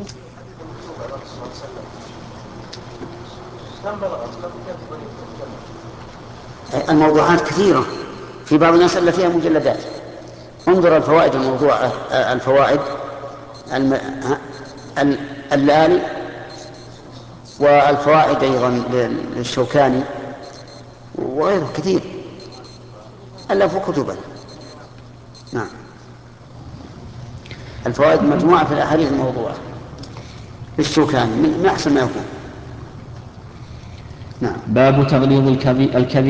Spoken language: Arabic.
الموضوعات كثيرة، في بعض الناس ألف فيها مجلدات. انظر الفوائد الموضوعة، الفوائد اللالي، والفوائد أيضا للشوكاني وغيره كثير، ألفوا كتبا. نعم، الفوائد مجموعة في الأحاديث الموضوعة للشوكاني من أحسن ما يكون. نعم. باب تغليظ الكبير